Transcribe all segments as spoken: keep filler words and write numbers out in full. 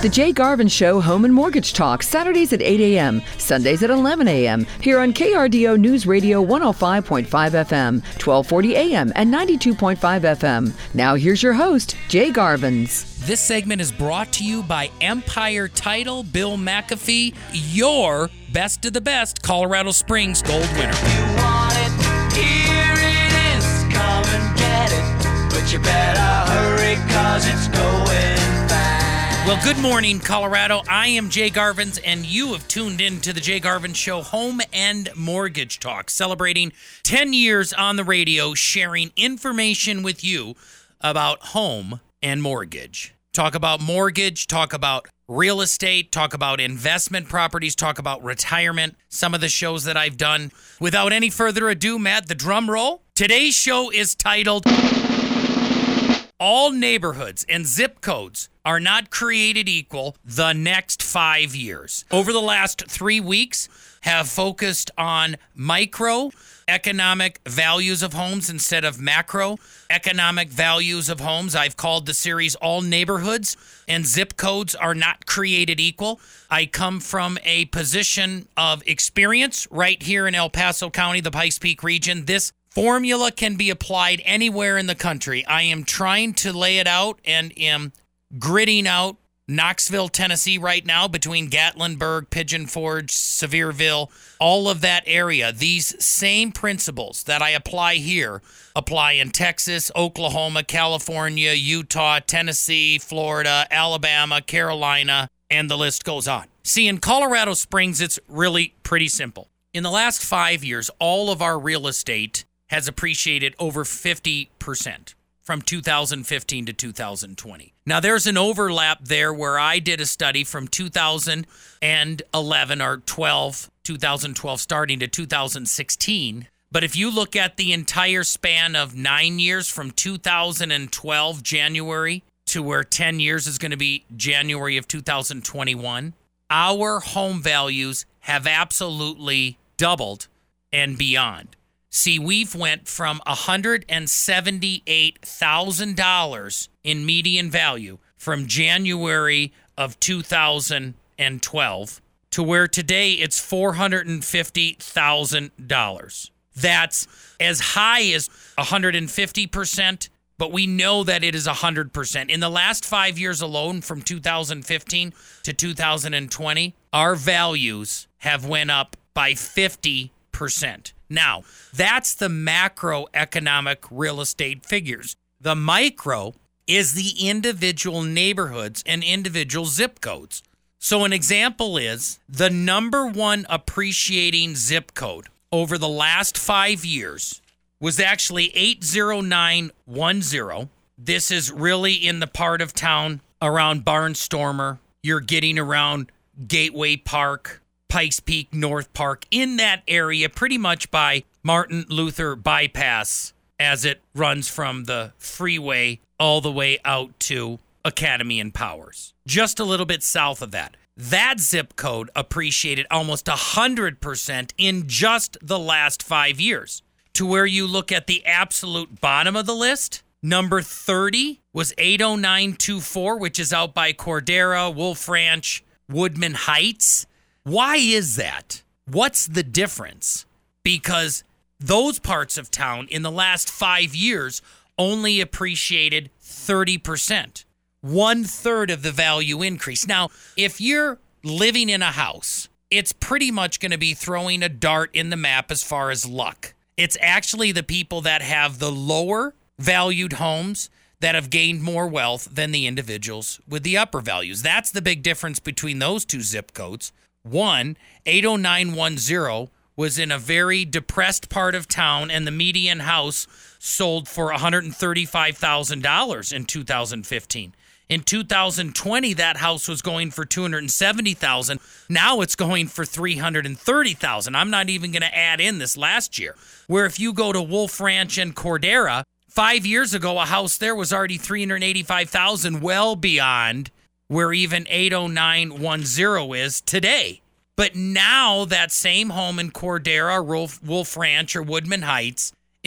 The Jay Garvin Show Home and Mortgage Talk, Saturdays at eight a.m., Sundays at eleven a.m., here on K R D O News Radio one oh five point five F M, twelve forty a.m., and ninety-two point five F M. Now here's your host, Jay Garvins. This segment is brought to you by Empire Title, Bill McAfee, your best of the best Colorado Springs Gold winner. You want it, here it is, come and get it, but you better hurry, cause it's going fast. Well, good morning, Colorado. I am Jay Garvins, and you have tuned in to the Jay Garvin Show Home and Mortgage Talk, celebrating ten years on the radio, sharing information with you about home and mortgage. Talk about mortgage, talk about real estate, talk about investment properties, talk about retirement, some of the shows that I've done. Without any further ado, Matt, the drum roll. Today's show is titled, All Neighborhoods and Zip Codes Are Not Created Equal the Next Five Years. Over the last three weeks, have focused on micro economic values of homes instead of macro economic values of homes. I've called the series All Neighborhoods and Zip Codes Are Not Created Equal. I come from a position of experience right here in El Paso County, the Pikes Peak region. This formula can be applied anywhere in the country. I am trying to lay it out and am gridding out Knoxville, Tennessee right now, between Gatlinburg, Pigeon Forge, Sevierville, all of that area. These same principles that I apply here apply in Texas, Oklahoma, California, Utah, Tennessee, Florida, Alabama, Carolina, and the list goes on. See, in Colorado Springs, it's really pretty simple. In the last five years, all of our real estate has appreciated over fifty percent. From two thousand fifteen to two thousand twenty. Now, there's an overlap there where I did a study from two thousand eleven or twelve, two thousand twelve starting to two thousand sixteen. But if you look at the entire span of nine years from two thousand twelve January to where ten years is going to be January of two thousand twenty-one, our home values have absolutely doubled and beyond. See, we've went from one hundred seventy-eight thousand dollars in median value from January of two thousand twelve to where today it's four hundred fifty thousand dollars. That's as high as one hundred fifty percent, but we know that it is one hundred percent. In the last five years alone, from two thousand fifteen to two thousand twenty, our values have went up by fifty percent. Now, that's the macroeconomic real estate figures. The micro is the individual neighborhoods and individual zip codes. So an example is the number one appreciating zip code over the last five years was actually eight zero nine one zero. This is really in the part of town around Barnstormer. You're getting around Gateway Park, Pikes Peak, North Park, in that area, pretty much by Martin Luther Bypass as it runs from the freeway all the way out to Academy and Powers. Just a little bit south of that. That zip code appreciated almost one hundred percent in just the last five years. To where you look at the absolute bottom of the list, number thirty was eight oh nine two four, which is out by Cordera, Wolf Ranch, Woodman Heights. Why is that? What's the difference? Because those parts of town in the last five years only appreciated thirty percent. One third of the value increase. Now, if you're living in a house, it's pretty much going to be throwing a dart in the map as far as luck. It's actually the people that have the lower valued homes that have gained more wealth than the individuals with the upper values. That's the big difference between those two zip codes. One, eight oh nine one zero, was in a very depressed part of town, and the median house sold for one hundred thirty-five thousand dollars in two thousand fifteen. In two thousand twenty, that house was going for two hundred seventy thousand dollars. Now it's going for three hundred thirty thousand dollars. I'm not even going to add in this last year. Where if you go to Wolf Ranch and Cordera, five years ago, a house there was already three hundred eighty-five thousand dollars, well beyond where even eight oh nine one zero is today. But now that same home in Cordera, Wolf, Wolf Ranch, or Woodman Heights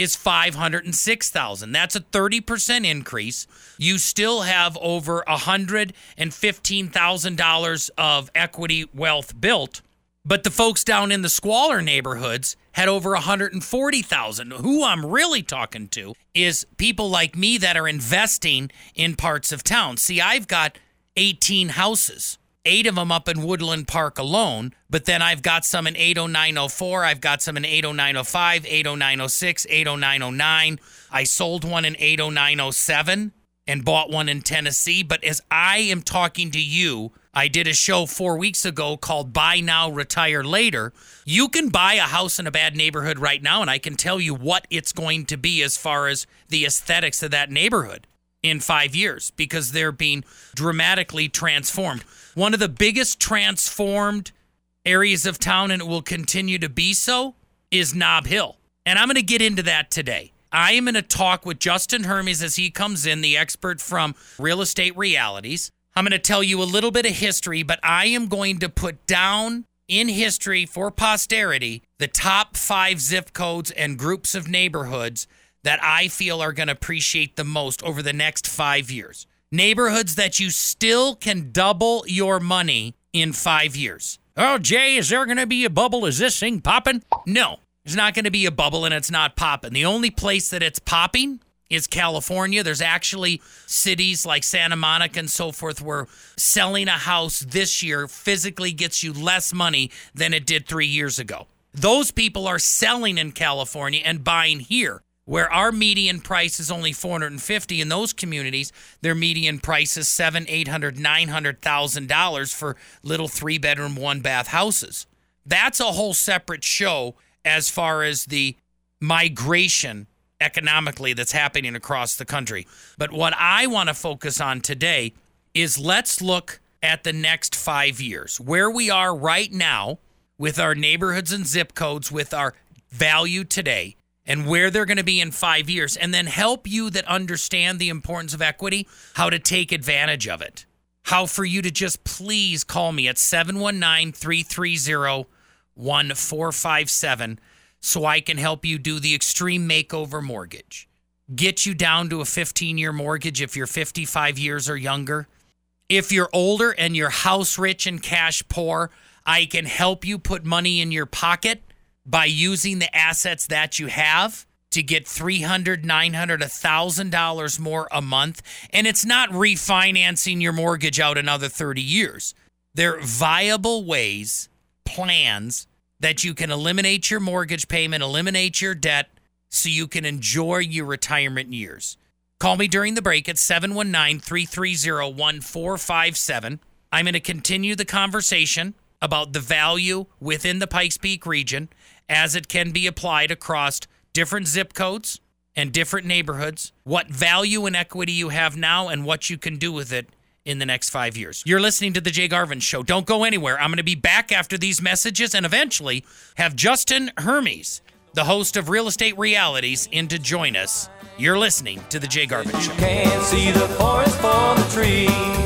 is five hundred six thousand dollars. That's a thirty percent increase. You still have over one hundred fifteen thousand dollars of equity wealth built. But the folks down in the squalor neighborhoods had over one hundred forty thousand dollars. Who I'm really talking to is people like me that are investing in parts of town. See, I've got eighteen houses, eight of them up in Woodland Park alone, but then I've got some in eight oh nine oh four, I've got some in eight oh nine oh five, eight oh nine oh six, eight oh nine oh nine. I sold one in eight oh nine oh seven and bought one in Tennessee. But as I am talking to you, I did a show four weeks ago called Buy Now, Retire Later. You can buy a house in a bad neighborhood right now, and I can tell you what it's going to be as far as the aesthetics of that neighborhood in five years because they're being dramatically transformed. One of the biggest transformed areas of town, and it will continue to be so, is Nob Hill. And I'm going to get into that today. I am going to talk with Justin Hermes as he comes in, the expert from Real Estate Realities. I'm going to tell you a little bit of history, but I am going to put down in history for posterity the top five zip codes and groups of neighborhoods that I feel are going to appreciate the most over the next five years. Neighborhoods that you still can double your money in five years. Oh, Jay, is there going to be a bubble? Is this thing popping? No, there's not going to be a bubble, and it's not popping. The only place that it's popping is California. There's actually cities like Santa Monica and so forth where selling a house this year physically gets you less money than it did three years ago. Those people are selling in California and buying here, where our median price is only four hundred fifty thousand dollars. In those communities, their median price is seven, eight hundred, nine hundred thousand dollars for little three-bedroom, one-bath houses. That's a whole separate show as far as the migration economically that's happening across the country. But what I want to focus on today is let's look at the next five years, where we are right now with our neighborhoods and zip codes, with our value today, and where they're going to be in five years, and then help you that understand the importance of equity, how to take advantage of it. How for you to just please call me at seven one nine, three three zero, one four five seven so I can help you do the extreme makeover mortgage. Get you down to a fifteen-year mortgage if you're fifty-five years or younger. If you're older and you're house rich and cash poor, I can help you put money in your pocket by using the assets that you have to get three hundred dollars, nine hundred dollars, one thousand dollars more a month. And it's not refinancing your mortgage out another thirty years. They're viable ways, plans, that you can eliminate your mortgage payment, eliminate your debt, so you can enjoy your retirement years. Call me during the break at seven one nine, three three zero, one four five seven. I'm going to continue the conversation about the value within the Pikes Peak region as it can be applied across different zip codes and different neighborhoods, what value and equity you have now and what you can do with it in the next five years. You're listening to The Jay Garvin Show. Don't go anywhere. I'm going to be back after these messages and eventually have Justin Hermes, the host of Real Estate Realities, in to join us. You're listening to The Jay Garvin Show. You can't see the forest for the trees.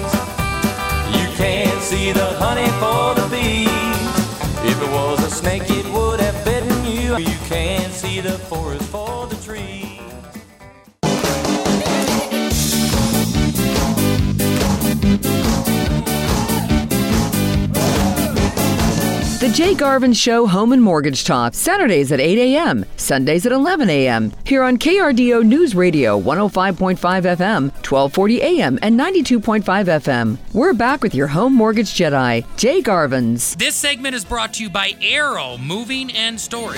You can't see the honey for the bees. If it was a snake, it would have bitten you. You can't see the forest for the trees. The Jay Garvin Show Home and Mortgage Talk, Saturdays at eight a.m., Sundays at eleven a.m., here on K R D O News Radio one oh five point five F M, twelve forty A M, and ninety-two point five F M. We're back with your home mortgage Jedi, Jay Garvins. This segment is brought to you by Arrow Moving and Storage.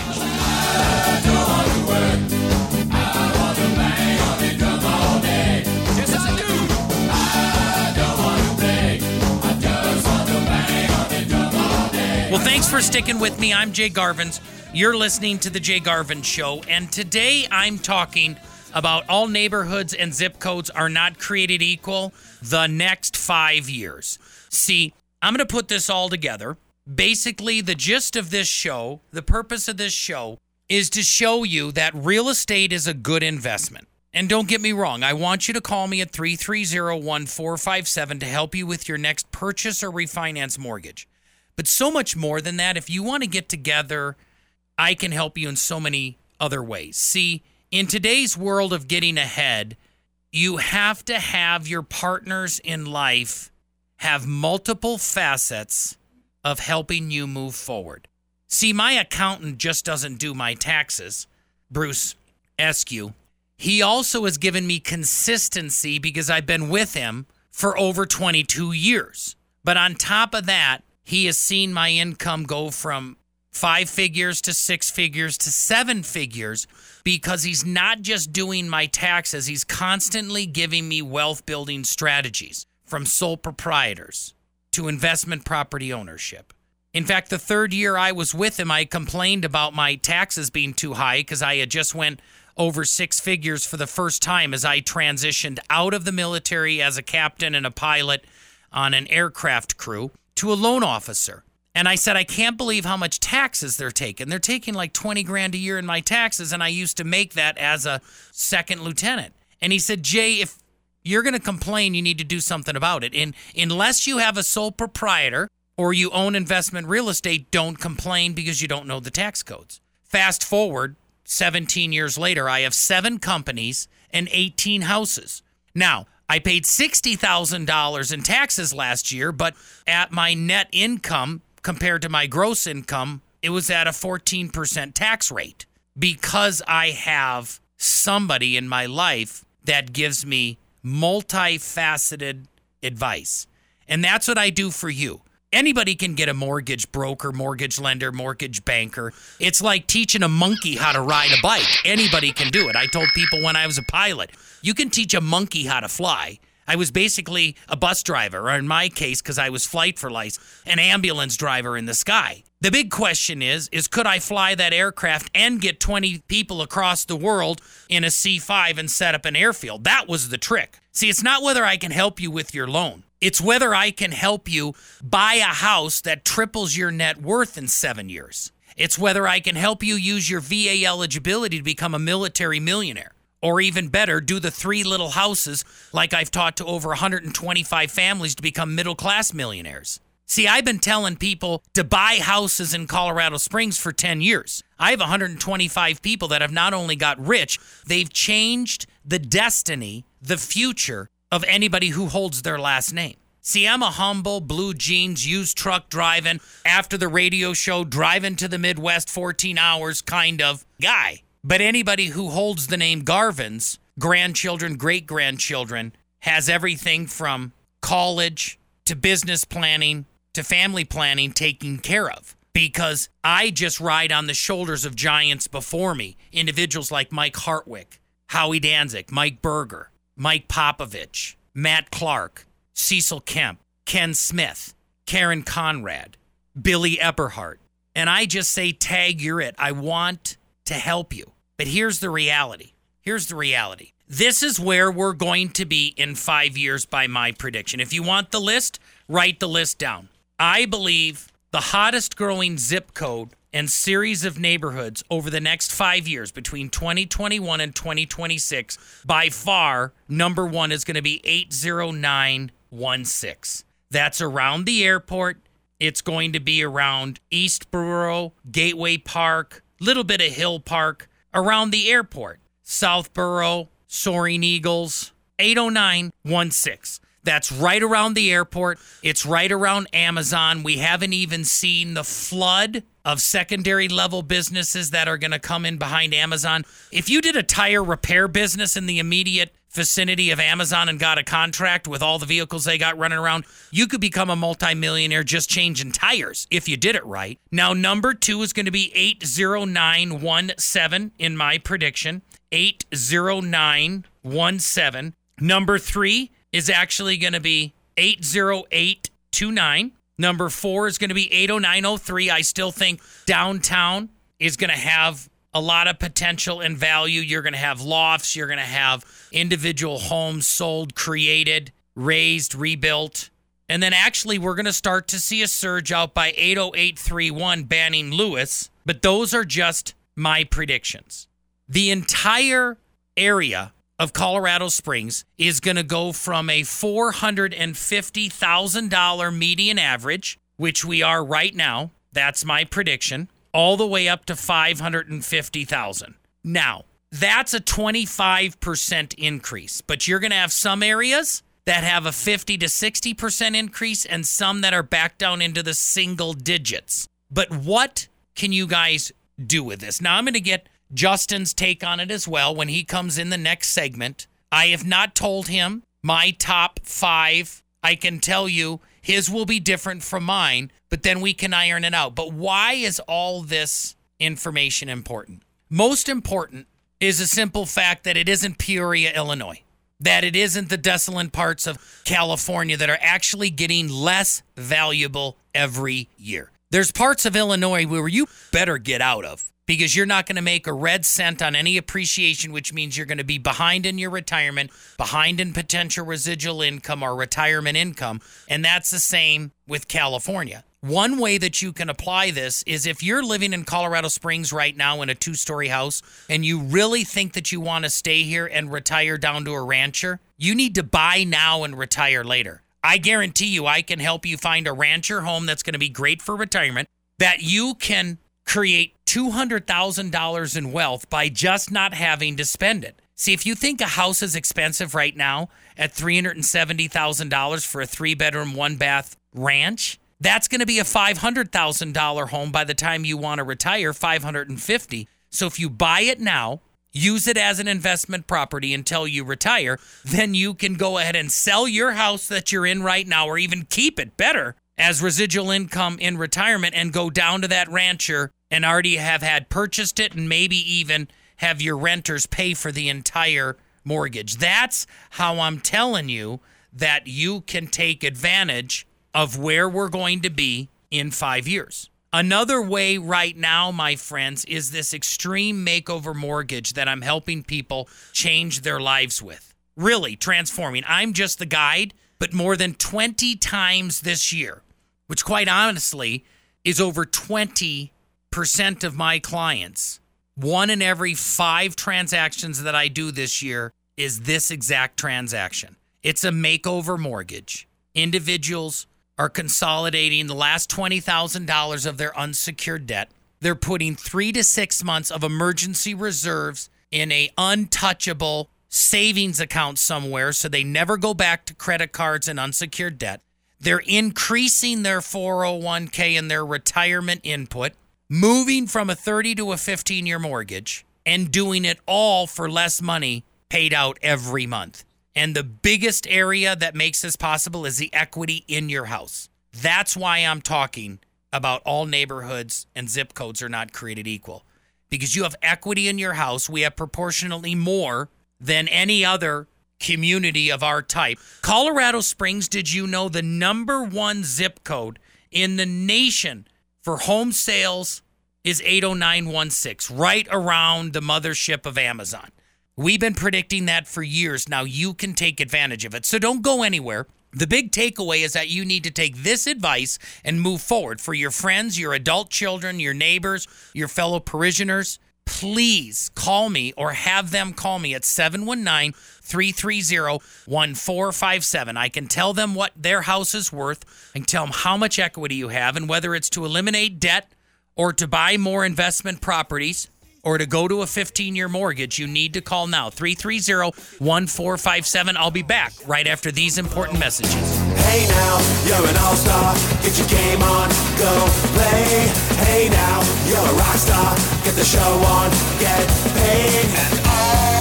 Well, thanks for sticking with me. I'm Jay Garvins. You're listening to The Jay Garvin Show. And today I'm talking about all neighborhoods and zip codes are not created equal the next five years. See, I'm going to put this all together. Basically, the gist of this show, the purpose of this show, is to show you that real estate is a good investment. And don't get me wrong, I want you to call me at three three zero, one four five seven to help you with your next purchase or refinance mortgage. But so much more than that, if you want to get together, I can help you in so many other ways. See, In today's world of getting ahead, you have to have your partners in life have multiple facets of helping you move forward. See, my accountant just doesn't do my taxes, Bruce Eskew. He also has given me consistency because I've been with him for over twenty-two years. But on top of that, he has seen my income go from five figures to six figures to seven figures because he's not just doing my taxes. He's constantly giving me wealth building strategies, from sole proprietors to investment property ownership. In fact, the third year I was with him, I complained about my taxes being too high because I had just went over six figures for the first time as I transitioned out of the military as a captain and a pilot on an aircraft crew to a loan officer. And I said, I can't believe how much taxes they're taking. They're taking like twenty grand a year in my taxes, and I used to make that as a second lieutenant. And he said, Jay, if you're going to complain, you need to do something about it. And unless you have a sole proprietor or you own investment real estate, don't complain because you don't know the tax codes. Fast forward, seventeen years later, I have seven companies and eighteen houses. Now, I paid sixty thousand dollars in taxes last year, but at my net income compared to my gross income, it was at a fourteen percent tax rate because I have somebody in my life that gives me multifaceted advice. And that's what I do for you. Anybody can get a mortgage broker, mortgage lender, mortgage banker. It's like teaching a monkey how to ride a bike. Anybody can do it. I told people when I was a pilot, you can teach a monkey how to fly. I was basically a bus driver, or in my case, because I was flight for life, an ambulance driver in the sky. The big question is, is could I fly that aircraft and get twenty people across the world in a C five and set up an airfield? That was the trick. See, it's not whether I can help you with your loan. It's whether I can help you buy a house that triples your net worth in seven years. It's whether I can help you use your V A eligibility to become a military millionaire. Or even better, do the three little houses like I've taught to over one hundred twenty-five families to become middle-class millionaires. See, I've been telling people to buy houses in Colorado Springs for ten years. I have one hundred twenty-five people that have not only got rich, they've changed the destiny, the future of anybody who holds their last name. See, I'm a humble, blue jeans, used truck driving, after the radio show, driving to the Midwest fourteen hours kind of guy. But anybody who holds the name Garvin's, grandchildren, great-grandchildren, has everything from college to business planning to family planning taken care of. Because I just ride on the shoulders of giants before me. Individuals like Mike Hartwick, Howie Danzig, Mike Berger, Mike Popovich, Matt Clark, Cecil Kemp, Ken Smith, Karen Conrad, Billy Eberhardt. And I just say, tag, you're it. I want to help you. But here's the reality. Here's the reality. This is where we're going to be in five years by my prediction. If you want the list, write the list down. I believe the hottest growing zip code and series of neighborhoods over the next five years between twenty twenty-one and twenty twenty-six, by far, number one is going to be eight zero nine one six. That's around the airport. It's going to be around Eastboro, Gateway Park, little bit of Hill Park, around the airport. Southboro, Soaring Eagles, eight oh nine one six. That's right around the airport. It's right around Amazon. We haven't even seen the flood of secondary level businesses that are going to come in behind Amazon. If you did a tire repair business in the immediate vicinity of Amazon and got a contract with all the vehicles they got running around, you could become a multimillionaire just changing tires if you did it right. Now, number two is going to be eight zero nine one seven in my prediction. eight zero nine one seven. Number three is actually going to be eight zero eight two nine. Number four is going to be eight oh nine oh three. I still think downtown is going to have a lot of potential and value. You're going to have lofts. You're going to have individual homes sold, created, raised, rebuilt. And then actually we're going to start to see a surge out by eight oh eight three one Banning Lewis. But those are just my predictions. The entire area of Colorado Springs is going to go from a four hundred fifty thousand dollars median average, which we are right now. That's my prediction. All the way up to five hundred fifty thousand dollars. Now, That's a twenty-five percent increase. But you're going to have some areas that have a fifty to sixty percent increase and some that are back down into the single digits. But what can you guys do with this? Now, I'm going to get Justin's take on it as well when he comes in the next segment. I have not told him my top five. I can tell you his will be different from mine, but then we can iron it out. But why is all this information important? Most important is a simple fact that it isn't Peoria, Illinois, that it isn't the desolate parts of California that are actually getting less valuable every year. There's parts of Illinois where you better get out of because you're not going to make a red cent on any appreciation, which means you're going to be behind in your retirement, behind in potential residual income or retirement income. And that's the same with California. One way that you can apply this is if you're living in Colorado Springs right now in a two-story house and you really think that you want to stay here and retire down to a rancher, you need to buy now and retire later. I guarantee you I can help you find a rancher home that's going to be great for retirement, that you can create two hundred thousand dollars in wealth by just not having to spend it. See, if you think a house is expensive right now at three hundred seventy thousand dollars for a three-bedroom, one-bath ranch, that's going to be a five hundred thousand dollars home by the time you want to retire, five hundred fifty thousand dollars. So if you buy it now, use it as an investment property until you retire, then you can go ahead and sell your house that you're in right now or even keep it better as residual income in retirement and go down to that rancher and already have had purchased it and maybe even have your renters pay for the entire mortgage. That's how I'm telling you that you can take advantage of where we're going to be in five years. Another way right now, my friends, is this extreme makeover mortgage that I'm helping people change their lives with. Really transforming. I'm just the guide, but more than twenty times this year, which quite honestly is over twenty percent of my clients. One in every five transactions that I do this year is this exact transaction. It's a makeover mortgage. Individuals are consolidating the last twenty thousand dollars of their unsecured debt. They're putting three to six months of emergency reserves in a untouchable savings account somewhere so they never go back to credit cards and unsecured debt. They're increasing their four oh one k and their retirement input, moving from a thirty to a fifteen-year mortgage, and doing it all for less money paid out every month. And the biggest area that makes this possible is the equity in your house. That's why I'm talking about all neighborhoods and zip codes are not created equal. Because you have equity in your house, we have proportionately more than any other community of our type. Colorado Springs, did you know the number one zip code in the nation for home sales is eight oh nine one six, right around the mothership of Amazon. We've been predicting that for years. Now you can take advantage of it. So don't go anywhere. The big takeaway is that you need to take this advice and move forward for your friends, your adult children, your neighbors, your fellow parishioners. Please call me or have them call me at seven one nine, three three zero, one four five seven. I can tell them what their house is worth. I can tell them how much equity you have and whether it's to eliminate debt or to buy more investment properties or to go to a fifteen-year mortgage. You need to call now, three three zero, one four five seven. I'll be back right after these important messages. Hey now, you're an all-star. Get your game on, go play. Hey now, you're a rock star. Get the show on, get paid. And all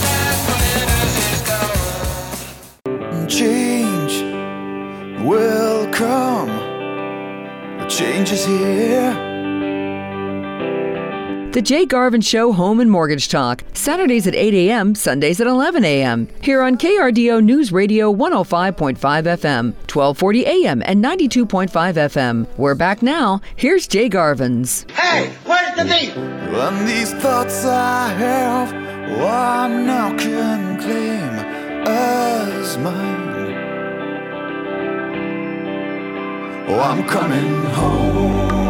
that glitters is gold. Change will come. The change is here. The Jay Garvin Show Home and Mortgage Talk, Saturdays at eight a.m., Sundays at eleven a.m. Here on K R D O News Radio one oh five point five F M, twelve forty A M and ninety-two point five F M. We're back now. Here's Jay Garvin's. Hey, where's the beef? And these thoughts I have, oh, I now can claim as mine. Oh, I'm coming home.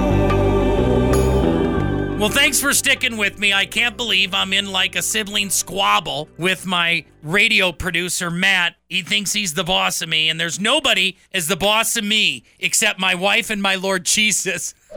Well, thanks for sticking with me. I can't believe I'm in like a sibling squabble with my radio producer, Matt. He thinks he's the boss of me, and there's nobody as the boss of me except my wife and my Lord Jesus.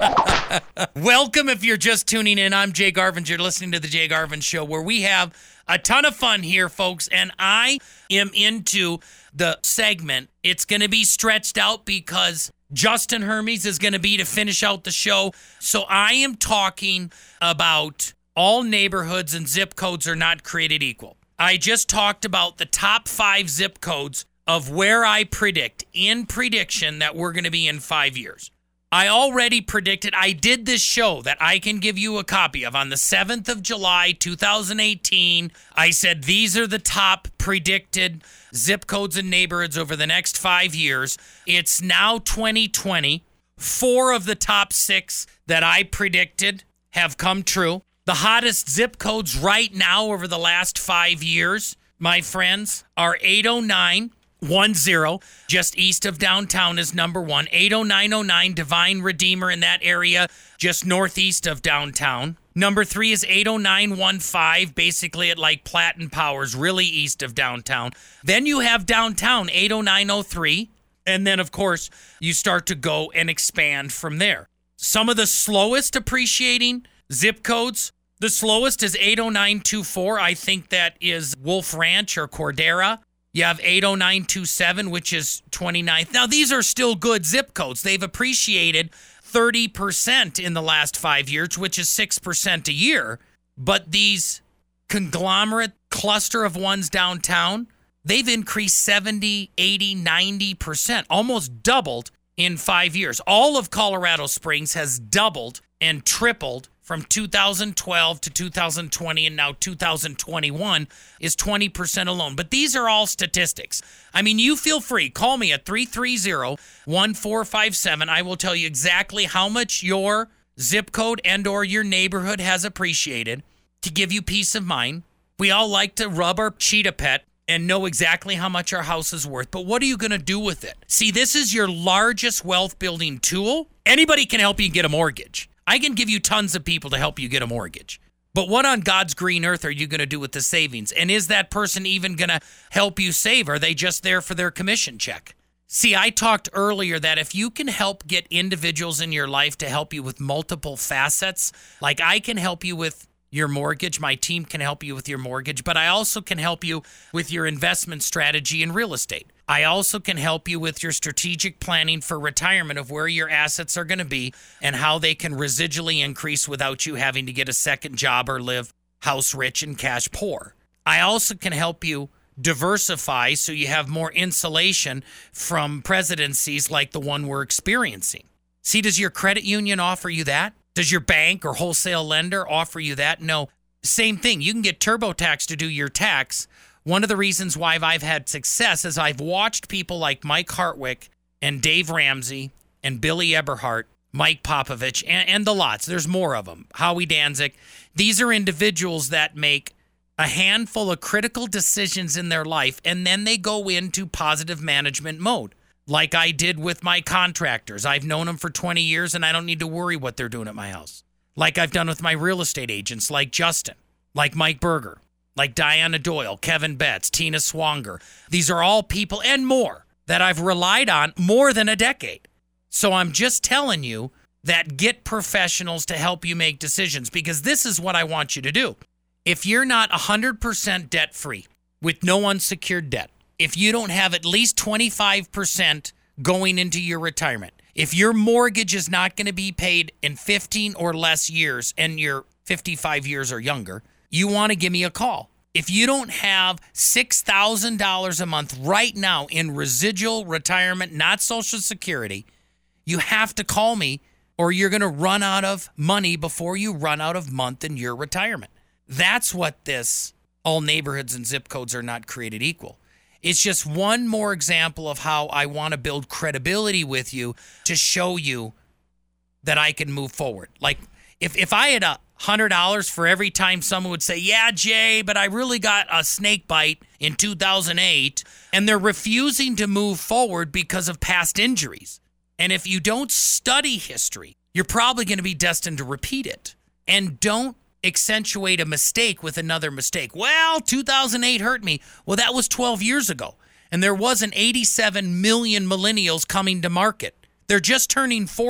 Welcome if you're just tuning in. I'm Jay Garvin. You're listening to The Jay Garvin Show, where we have a ton of fun here, folks, and I am into the segment. It's going to be stretched out because Justin Hermes is going to be to finish out the show. So I am talking about all neighborhoods and zip codes are not created equal. I just talked about the top five zip codes of where I predict in prediction that we're going to be in five years. I already predicted, I did this show that I can give you a copy of on the seventh of July, two thousand eighteen. I said these are the top predicted zip codes and neighborhoods over the next five years. It's now twenty twenty. Four of the top six that I predicted have come true. The hottest zip codes right now over the last five years, my friends, are eight oh nine one zero, just east of downtown is number one. eight oh nine oh nine, Divine Redeemer in that area, just northeast of downtown. Number three is eight oh nine one five, basically at like Platt and Powers, really east of downtown. Then you have downtown, eight oh nine oh three. And then, of course, you start to go and expand from there. Some of the slowest appreciating zip codes, the slowest is eight oh nine two four. I think that is Wolf Ranch or Cordera. You have eight oh nine two seven, which is twenty-ninth. Now, these are still good zip codes. They've appreciated thirty percent in the last five years, which is six percent a year. But these conglomerate cluster of ones downtown, they've increased seventy, eighty, ninety percent, almost doubled in five years. All of Colorado Springs has doubled and tripled from two thousand twelve to two thousand twenty, and now two thousand twenty-one is twenty percent alone. But these are all statistics. I mean, you feel free. Call me at three three zero, one four five seven. I will tell you exactly how much your zip code and or your neighborhood has appreciated to give you peace of mind. We all like to rub our cheetah pet and know exactly how much our house is worth. But what are you going to do with it? See, this is your largest wealth building tool. Anybody can help you get a mortgage. I can give you tons of people to help you get a mortgage. But what on God's green earth are you going to do with the savings? And is that person even going to help you save? Are they just there for their commission check? See, I talked earlier that if you can help get individuals in your life to help you with multiple facets, like I can help you with your mortgage, my team can help you with your mortgage, but I also can help you with your investment strategy in real estate. I also can help you with your strategic planning for retirement of where your assets are going to be and how they can residually increase without you having to get a second job or live house rich and cash poor. I also can help you diversify so you have more insulation from presidencies like the one we're experiencing. See, does your credit union offer you that? Does your bank or wholesale lender offer you that? No. Same thing. You can get TurboTax to do your tax. One of the reasons why I've had success is I've watched people like Mike Hartwick and Dave Ramsey and Billy Eberhardt, Mike Popovich, and, and the lots. There's more of them. Howie Danzig. These are individuals that make a handful of critical decisions in their life, and then they go into positive management mode. Like I did with my contractors. I've known them for twenty years, and I don't need to worry what they're doing at my house. Like I've done with my real estate agents, like Justin, like Mike Berger, like Diana Doyle, Kevin Betts, Tina Swanger. These are all people and more that I've relied on more than a decade. So I'm just telling you that get professionals to help you make decisions, because this is what I want you to do. If you're not one hundred percent debt-free with no unsecured debt, if you don't have at least twenty-five percent going into your retirement, if your mortgage is not going to be paid in fifteen or less years and you're fifty-five years or younger, you want to give me a call. If you don't have six thousand dollars a month right now in residual retirement, not Social Security, you have to call me or you're going to run out of money before you run out of month in your retirement. That's what this all neighborhoods and zip codes are not created equal. It's just one more example of how I want to build credibility with you to show you that I can move forward. Like if, if I had a one hundred dollars for every time someone would say, yeah, Jay, but I really got a snake bite in two thousand eight, and they're refusing to move forward because of past injuries. And if you don't study history, you're probably going to be destined to repeat it. And don't accentuate a mistake with another mistake. Well, two thousand eight hurt me. Well, that was twelve years ago. And there wasn't eighty-seven million millennials coming to market. They're just turning forty.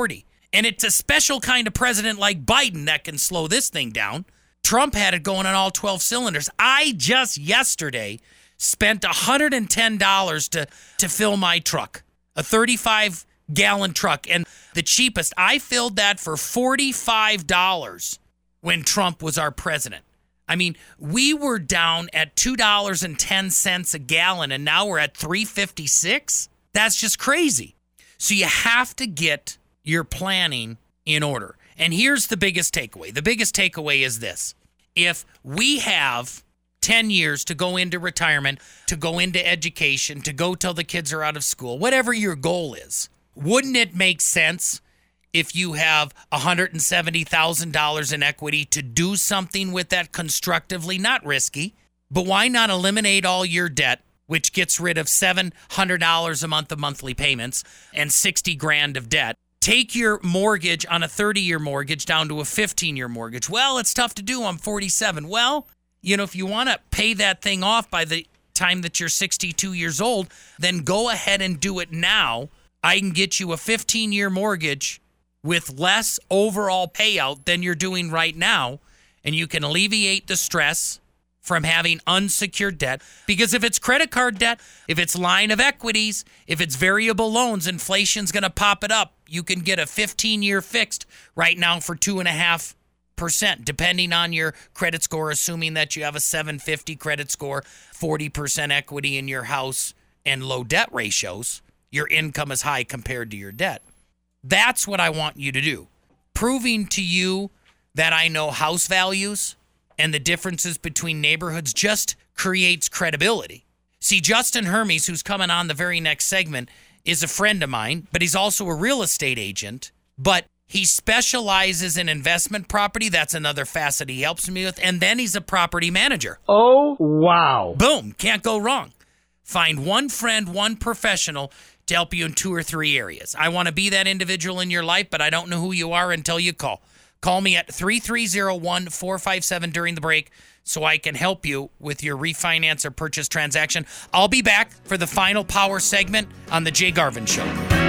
And it's a special kind of president like Biden that can slow this thing down. Trump had it going on all twelve cylinders. I just yesterday spent one hundred ten dollars to, to fill my truck, a thirty-five gallon truck. And the cheapest, I filled that for forty-five dollars when Trump was our president. I mean, we were down at two dollars and ten cents a gallon, and now we're at three dollars and fifty-six cents. That's just crazy. So you have to get your planning in order. And here's the biggest takeaway. The biggest takeaway is this. If we have ten years to go into retirement, to go into education, to go till the kids are out of school, whatever your goal is, wouldn't it make sense if you have one hundred seventy thousand dollars in equity to do something with that constructively, not risky, but why not eliminate all your debt, which gets rid of seven hundred dollars a month of monthly payments and sixty grand of debt? Take your mortgage on a thirty-year mortgage down to a fifteen-year mortgage. Well, it's tough to do. I'm forty-seven. Well, you know, if you want to pay that thing off by the time that you're sixty-two years old, then go ahead and do it now. I can get you a fifteen-year mortgage with less overall payout than you're doing right now, and you can alleviate the stress from having unsecured debt. Because if it's credit card debt, if it's line of equities, if it's variable loans, inflation's going to pop it up. You can get a fifteen-year fixed right now for two point five percent, depending on your credit score, assuming that you have a seven fifty credit score, forty percent equity in your house, and low debt ratios. Your income is high compared to your debt. That's what I want you to do. Proving to you that I know house values and the differences between neighborhoods just creates credibility. See, Justin Hermes, who's coming on the very next segment, is a friend of mine, but he's also a real estate agent. But he specializes in investment property. That's another facet he helps me with. And then he's a property manager. Oh, wow. Boom. Can't go wrong. Find one friend, one professional to help you in two or three areas. I want to be that individual in your life, but I don't know who you are until you call. Call me at three three zero one, four five seven during the break so I can help you with your refinance or purchase transaction. I'll be back for the final power segment on the Jay Garvin Show.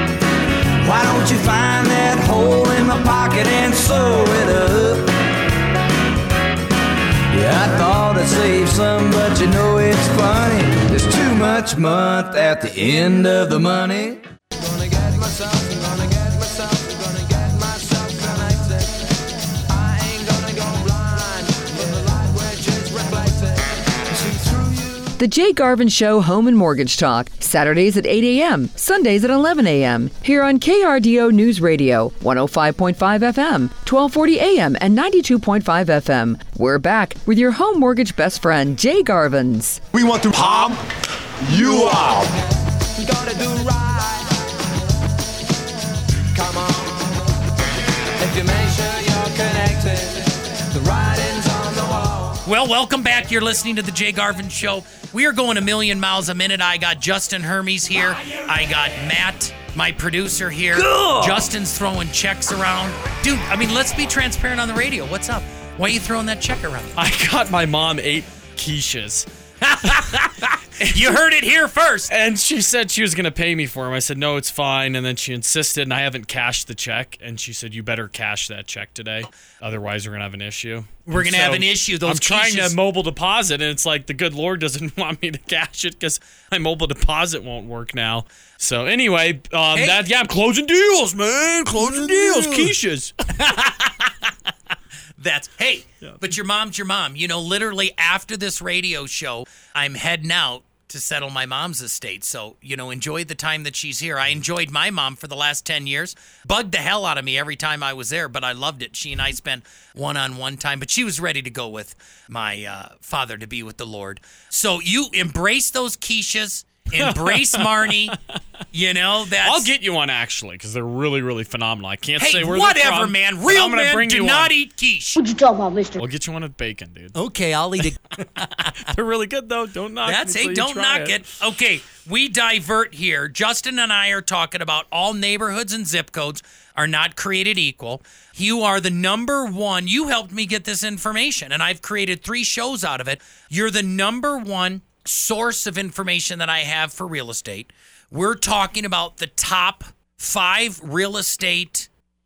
Why don't you find that hole in my pocket and sew it up? Yeah, I thought I'd save some, but you know it's funny. There's too much month at the end of the money. Gonna get myself, gonna get myself, gonna get myself connected. I ain't gonna go blind when the light which is reflected. See through you. The Jay Garvin Show Home and Mortgage Talk, Saturdays at eight a.m., Sundays at eleven a.m., here on K R D O News Radio, one oh five point five F M, twelve forty A M, and ninety-two point five F M. We're back with your home mortgage best friend, Jay Garvins. We want to pump you out. You gotta do right. Come on. If you make sure you're connected, the writing's on the wall. Well, welcome back. You're listening to the Jay Garvin Show. We are going a million miles a minute. I got Justin Hermes here. I got Matt, my producer, here. Cool. Justin's throwing checks around. Dude, I mean, let's be transparent on the radio. What's up? Why are you throwing that check around? I got my mom eight quiches. You heard it here first. And she said she was going to pay me for them. I said, no, it's fine. And then she insisted, and I haven't cashed the check. And she said, you better cash that check today. Otherwise, we're going to have an issue. We're going to so have an issue. Those I'm trying quiches- to mobile deposit, and it's like the good Lord doesn't want me to cash it because my mobile deposit won't work now. So anyway, um, Hey. that yeah, I'm closing deals, man. Closing deals. Quiches. That's, hey, but your mom's your mom. You know, literally after this radio show, I'm heading out to settle my mom's estate. So, you know, enjoy the time that she's here. I enjoyed my mom for the last ten years. Bugged the hell out of me every time I was there, but I loved it. She and I spent one-on-one time, but she was ready to go with my uh, father to be with the Lord. So you embrace those quiches. Embrace Marnie. You know, that's... I'll get you one, actually, because they're really, really phenomenal. I can't Hey, say where whatever, they're from, man. but Real I'm gonna men bring do you not one. eat quiche. What you talking about, mister? We'll get you one with bacon, dude. Okay, I'll eat it. They're really good, though. Don't knock That's it. hey, don't knock it. Okay, we divert here. Justin and I are talking about all neighborhoods and zip codes are not created equal. You are the number one. You helped me get this information, and I've created three shows out of it. You're the number one source of information that I have for real estate. We're talking about the top five real estate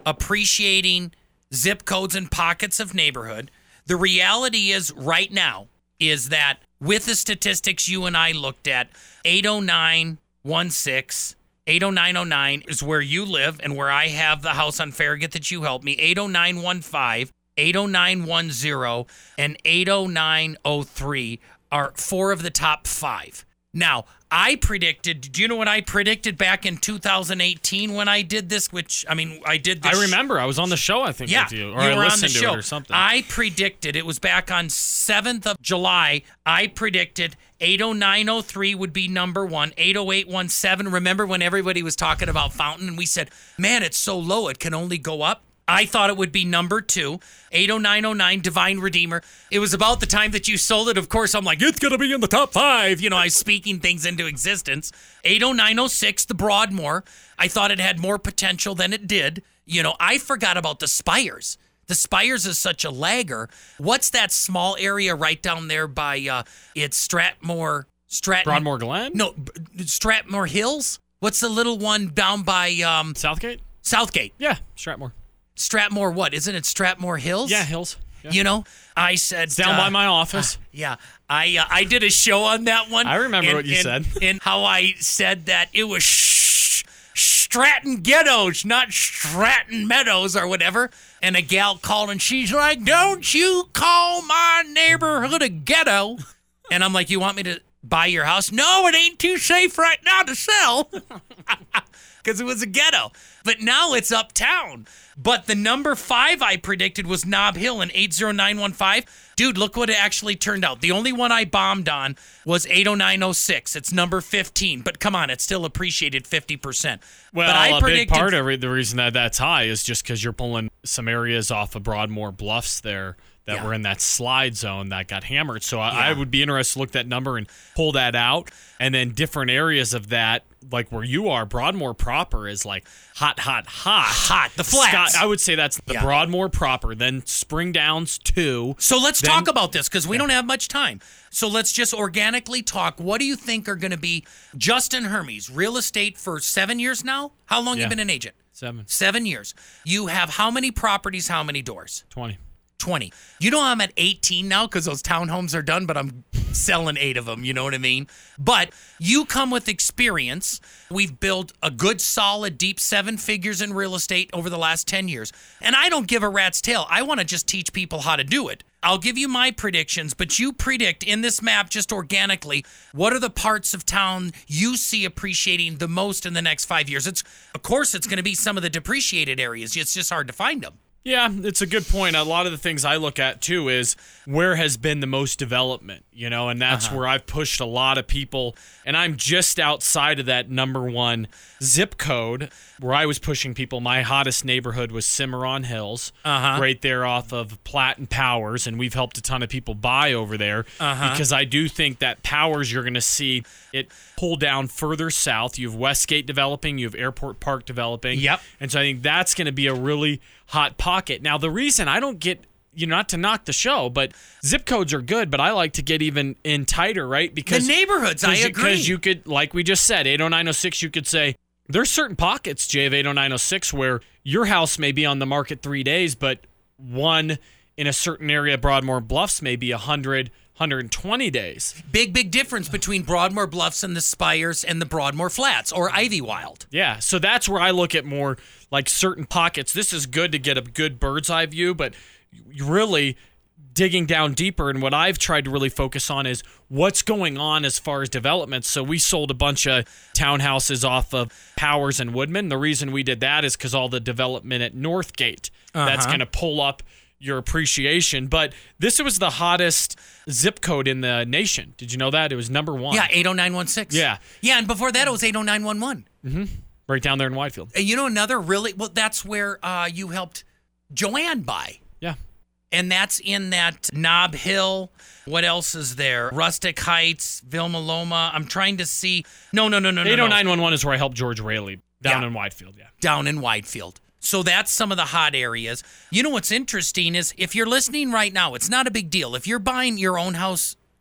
appreciating zip codes and pockets of neighborhood. The reality is right now is that with the statistics you and I looked at, eight oh nine one six, eight oh nine oh nine is where you live and where I have the house on Farragut that you helped me, eight oh nine one five, eight oh nine one zero, and eight oh nine oh three are four of the top five. Now, I predicted, do you know what I predicted back in two thousand eighteen when I did this? Which, I mean, I did this. I remember. I was on the show, I think, yeah, with you. Or you I were listened on the to show. it or something. I predicted, it was back on seventh of July, I predicted eight oh nine oh three would be number one, eight oh eight one seven. Remember when everybody was talking about Fountain and we said, man, it's so low, it can only go up? I thought it would be number two, eight oh nine oh nine, Divine Redeemer. It was about the time that you sold it. Of course, I'm like, it's going to be in the top five. You know, I was speaking things into existence. eight oh nine oh six, the Broadmoor. I thought it had more potential than it did. You know, I forgot about the Spires. The Spires is such a lagger. What's that small area right down there by, uh, it's Stratmore, Stratton. Broadmoor Glen? No, Stratmore Hills? What's the little one down by, um, Southgate? Southgate. Yeah, Stratmore. Stratmore what? Isn't it Stratmore Hills? Yeah, Hills. Yeah. You know, I said... It's down uh, by my office. Uh, yeah. I uh, I did a show on that one. I remember and, what you and, said. And how I said that it was sh- Stratton Ghettos, not Stratton Meadows or whatever. And a gal called and she's like, don't you call my neighborhood a ghetto. And I'm like, you want me to buy your house? No, it ain't too safe right now to sell. Because it was a ghetto. But now it's uptown. But the number five I predicted was Nob Hill in eight oh nine one five. Dude, look what it actually turned out. The only one I bombed on was eight oh nine oh six. It's number fifteen. But come on, it's still appreciated fifty percent. Well, but I a predicted, big part of it, the reason that that's high is just because you're pulling some areas off of Broadmoor Bluffs there that Yeah. were in that slide zone that got hammered. So I, Yeah. I would be interested to look at that number and pull that out. And then different areas of that, like where you are, Broadmoor proper is like hot, hot, hot. Hot, the flats. Scott, I would say that's the Yeah. Broadmoor proper. Then Spring Downs two. So let's Then- talk about this because we don't have much time. So let's just organically talk. What do you think are going to be Justin Hermes, real estate for seven years now? How long Yeah. you been an agent? Seven. Seven years. You have how many properties, how many doors? twenty. twenty. You know I'm at eighteen now because those townhomes are done, but I'm selling eight of them. You know what I mean? But you come with experience. We've built a good, solid, deep seven figures in real estate over the last ten years. And I don't give a rat's tail. I want to just teach people how to do it. I'll give you my predictions, but you predict in this map just organically, what are the parts of town you see appreciating the most in the next five years? It's, of course, it's going to be some of the depreciated areas. It's just hard to find them. Yeah, it's a good point. A lot of the things I look at, too, is where has been the most development, you know, and that's Uh-huh. where I've pushed a lot of people. And I'm just outside of that number one zip code where I was pushing people. My hottest neighborhood was Cimarron Hills, Uh-huh. right there off of Platt and Powers, and we've helped a ton of people buy over there Uh-huh. because I do think that Powers, you're going to see it pull down further south. You have Westgate developing, you have Airport Park developing. Yep. And so I think that's going to be a really hot pocket. Now, the reason I don't get, you know, not to knock the show, but zip codes are good, but I like to get even in tighter, right? Because The neighborhoods, I you, agree. Because you could, like we just said, eight oh nine oh six, you could say, there's certain pockets, Jay, of eight oh nine oh six where your house may be on the market three days, but one in a certain area, Broadmoor Bluffs, may be one hundred, one hundred twenty days. Big, big difference between Broadmoor Bluffs and the Spires and the Broadmoor Flats or Ivywild. Yeah, so that's where I look at more like certain pockets. This is good to get a good bird's eye view, but you really digging down deeper, and what I've tried to really focus on is what's going on as far as development. So we sold a bunch of townhouses off of Powers and Woodman. The reason we did that is because all the development at Northgate, that's Uh-huh. going to pull up your appreciation. But this was the hottest zip code in the nation. Did you know that? It was number one. Yeah, eight oh nine one six. Yeah. Yeah, and before that it was eight oh nine one one. Right down there in Whitefield. And you know another really, well, that's where uh, you helped Joanne buy. Yeah. And that's in that Nob Hill. What else is there? Rustic Heights, Vilma Loma. I'm trying to see. No, no, no, no, no. eight oh nine one one is where I helped George Rayleigh down Yeah. in Whitefield, yeah. Down in Whitefield. So that's some of the hot areas. You know what's interesting is if you're listening right now, it's not a big deal. If you're buying your own house,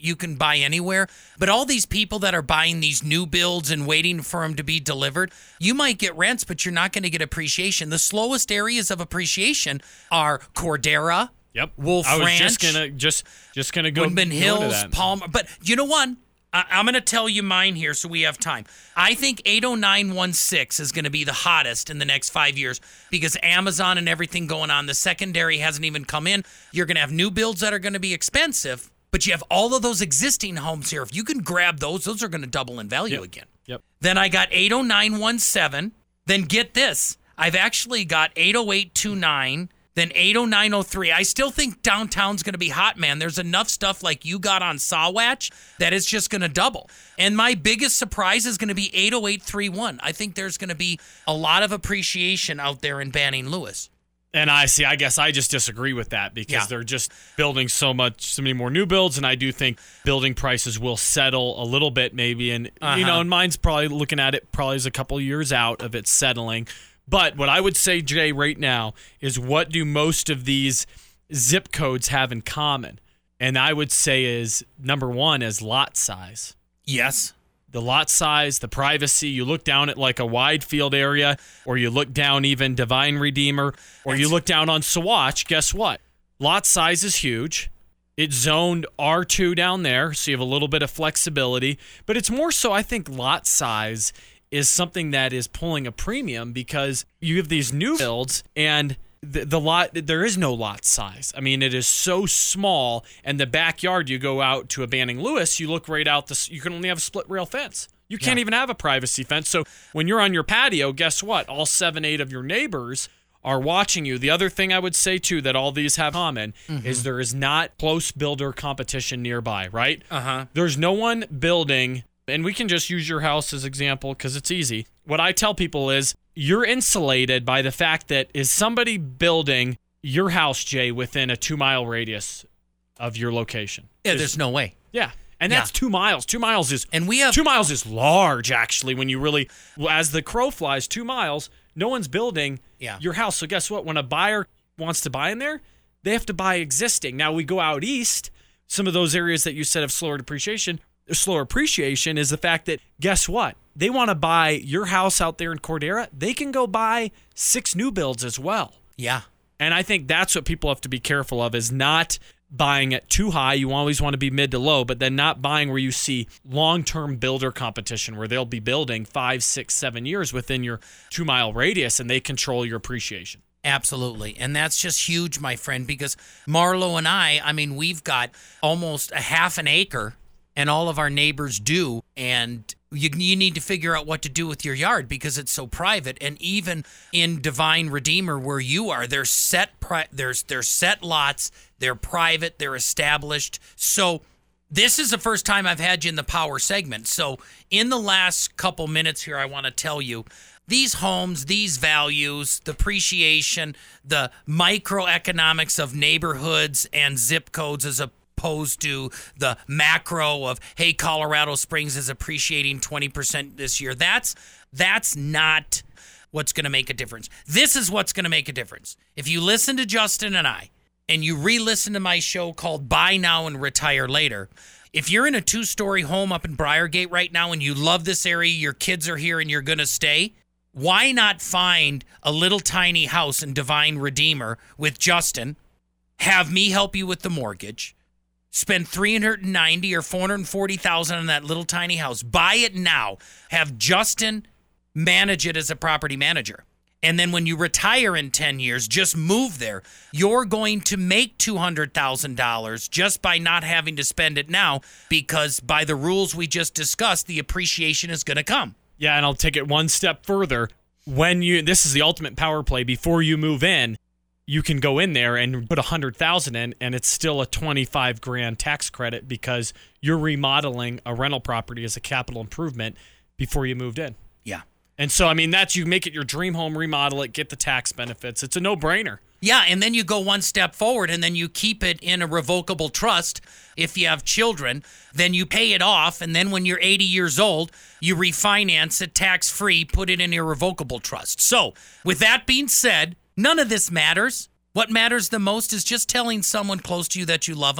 you can buy anywhere. But all these people that are buying these new builds and waiting for them to be delivered, you might get rents, but you're not going to get appreciation. The slowest areas of appreciation are Cordera, Yep. Wolf I was Ranch, just gonna just just gonna go Woodman go into Hills, that. Palmer. But you know what? I, I'm going to tell you mine here so we have time. I think eight oh nine one six is going to be the hottest in the next five years because Amazon and everything going on. The secondary hasn't even come in. You're going to have new builds that are going to be expensive, but you have all of those existing homes here. If you can grab those, those are going to double in value Yep. again. Yep. Then I got eight oh nine one seven. Then get this. I've actually got eight oh eight two nine. Then eight oh nine oh three. I still think downtown's going to be hot, man. There's enough stuff like you got on Sawatch that it's just going to double. And my biggest surprise is going to be eight oh eight three one. I think there's going to be a lot of appreciation out there in Banning Lewis. And I see, I guess I just disagree with that because Yeah. they're just building so much, so many more new builds. And I do think building prices will settle a little bit maybe. And, Uh-huh. you know, and mine's probably looking at it probably is a couple years out of it settling. But what I would say, Jay, right now is what do most of these zip codes have in common? And I would say is number one is lot size. Yes. The lot size, the privacy. You look down at like a wide field area, or you look down even Divine Redeemer, or you look down on Sawatch. Guess what? Lot size is huge. It's zoned R two down there, so you have a little bit of flexibility. But it's more so, I think, lot size is something that is pulling a premium because you have these new builds and the, the lot, there is no lot size. I mean, it is so small, and the backyard, you go out to a Banning Lewis, you look right out, this, you can only have a split rail fence. You can't Yeah. even have a privacy fence. So when you're on your patio, guess what? All seven, eight of your neighbors are watching you. The other thing I would say, too, that all these have in common Mm-hmm. is there is not close builder competition nearby, right? Uh-huh. There's no one building, and we can just use your house as example because it's easy. What I tell people is you're insulated by the fact that is somebody building your house, Jay, within a two-mile radius of your location? Yeah, Is- there's no way. yeah. And that's Yeah. two miles. Two miles is And we have two miles is large, actually, when you really, well, as the crow flies, two miles, no one's building Yeah. your house. So guess what? When a buyer wants to buy in there, they have to buy existing. Now we go out east, some of those areas that you said have slower depreciation, slower appreciation is the fact that, guess what? They want to buy your house out there in Cordera. They can go buy six new builds as well. Yeah. And I think that's what people have to be careful of is not buying it too high. You always want to be mid to low, but then not buying where you see long-term builder competition where they'll be building five, six, seven years within your two-mile radius and they control your appreciation. Absolutely. And that's just huge, my friend, because Marlo and I, I mean, we've got almost a half an acre and all of our neighbors do. And you, you need to figure out what to do with your yard because it's so private. And even in Divine Redeemer, where you are, there's set pri- there's there's set lots. They're private. They're established. So this is the first time I've had you in the power segment. So in the last couple minutes here, I want to tell you these homes, these values, the appreciation, the microeconomics of neighborhoods and zip codes as opposed to the macro of, hey, Colorado Springs is appreciating twenty percent this year. That's that's not what's going to make a difference. This is what's going to make a difference. If you listen to Justin and I, and you re-listen to my show called Buy Now and Retire Later, if you're in a two-story home up in Briargate right now and you love this area, your kids are here and you're going to stay, why not find a little tiny house in Divine Redeemer with Justin, have me help you with the mortgage, spend three hundred ninety thousand dollars or four hundred forty thousand dollars on that little tiny house, buy it now, have Justin manage it as a property manager. And then when you retire in ten years, just move there. You're going to make two hundred thousand dollars just by not having to spend it now because by the rules we just discussed, the appreciation is going to come. Yeah, and I'll take it one step further. When you, this is the ultimate power play. Before you move in, you can go in there and put a hundred thousand in, and it's still a twenty-five grand tax credit because you're remodeling a rental property as a capital improvement before you moved in. Yeah. And so, I mean, that's you make it your dream home, remodel it, get the tax benefits. It's a no-brainer. Yeah, and then you go one step forward and then you keep it in a revocable trust. If you have children, then you pay it off. And then when you're eighty years old, you refinance it tax-free, put it in a irrevocable trust. So with that being said, none of this matters. What matters the most is just telling someone close to you that you love them.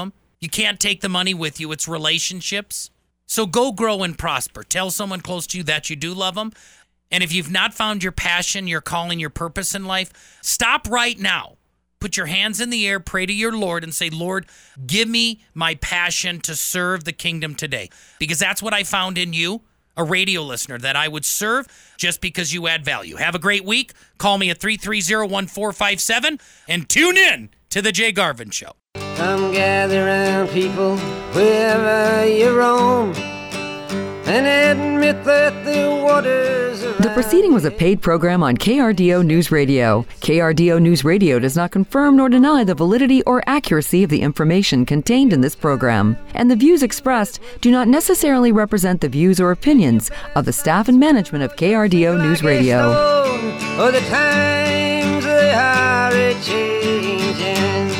You can't take the money with you. It's relationships. So go grow and prosper. Tell someone close to you that you do love them. And if you've not found your passion, your calling, your purpose in life, stop right now. Put your hands in the air, pray to your Lord, and say, Lord, give me my passion to serve the kingdom today. Because that's what I found in you, a radio listener, that I would serve just because you add value. Have a great week. Call me at three three zero, one four five seven and tune in to The Jay Garvin Show. Come gather round, people, wherever you roam, and admit that the waters are The proceeding was a paid program on K R D O News Radio. K R D O News Radio does not confirm nor deny the validity or accuracy of the information contained in this program, and the views expressed do not necessarily represent the views or opinions of the staff and management of K R D O News Radio. Oh, the times they are a changing.